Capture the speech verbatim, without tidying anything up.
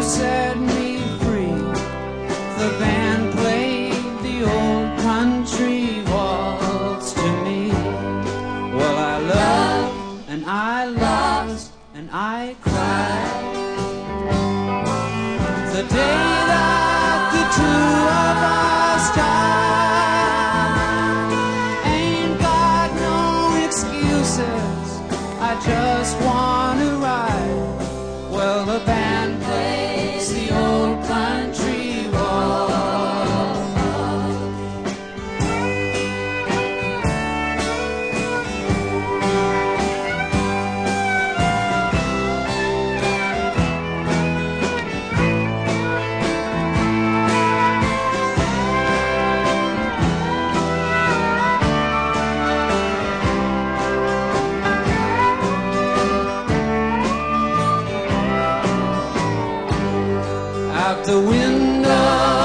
set me free. The band played the old country waltz to me. Well, I loved and I lost and I cried. The day that the two of us died. Ain't got no excuses, I just wanna ride. Well, the band plays the old country waltz. Out the window